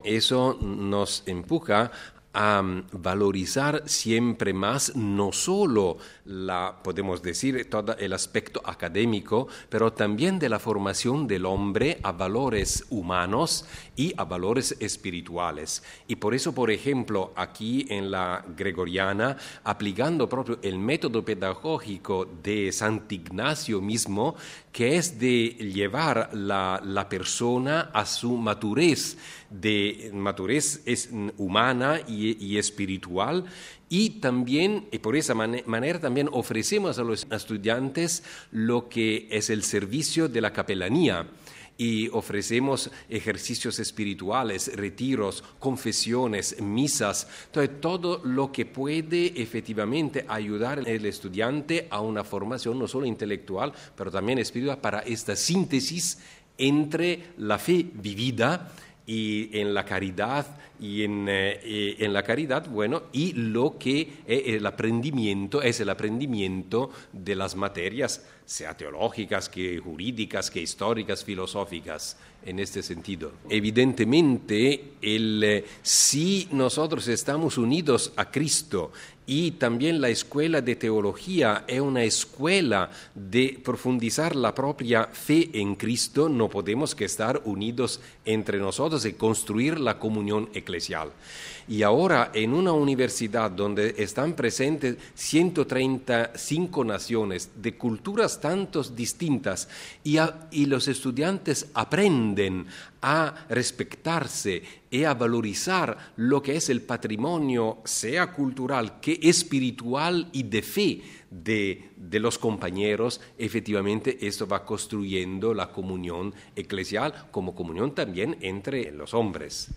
eso nos empuja a valorizar siempre más no solo podemos decir, todo el aspecto académico, pero también de la formación del hombre a valores humanos y a valores espirituales. Y por eso, por ejemplo, aquí en la Gregoriana, aplicando proprio el método pedagógico de San Ignacio mismo, que es de llevar la persona a su madurez, es humana y espiritual, y también, y por esa manera también ofrecemos a los estudiantes lo que es el servicio de la capelanía, y ofrecemos ejercicios espirituales, retiros, confesiones, misas, entonces todo lo que puede efectivamente ayudar al estudiante a una formación no solo intelectual, pero también espiritual, para esta síntesis entre la fe vivida y en la caridad en la caridad, bueno, y lo que es el aprendimiento de las materias, sea teológicas, que jurídicas, que históricas, filosóficas, en este sentido. Evidentemente, si nosotros estamos unidos a Cristo y también la escuela de teología es una escuela de profundizar la propia fe en Cristo, no podemos que estar unidos entre nosotros y construir la comunión eclesial. Y ahora en una universidad donde están presentes 135 naciones de culturas tantos distintas y los estudiantes aprenden a respetarse y a valorizar lo que es el patrimonio, sea cultural que espiritual y de fe de los compañeros, efectivamente esto va construyendo la comunión eclesial como comunión también entre los hombres.